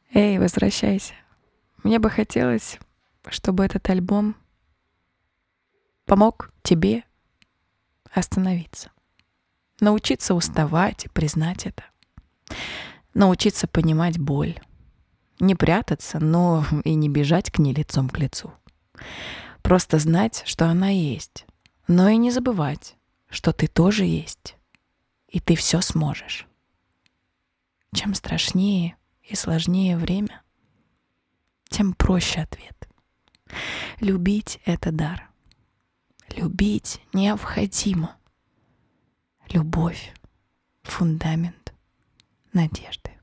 Эй, возвращайся. Мне бы хотелось, чтобы этот альбом помог тебе остановиться. Научиться уставать и признать это. Научиться понимать боль. Не прятаться, но и не бежать к ней лицом к лицу. Просто знать, что она есть. Но и не забывать, что ты тоже есть. И ты все сможешь. Чем страшнее и сложнее время, тем проще ответ. Любить — это дар. Любить необходимо. Любовь — фундамент надежды.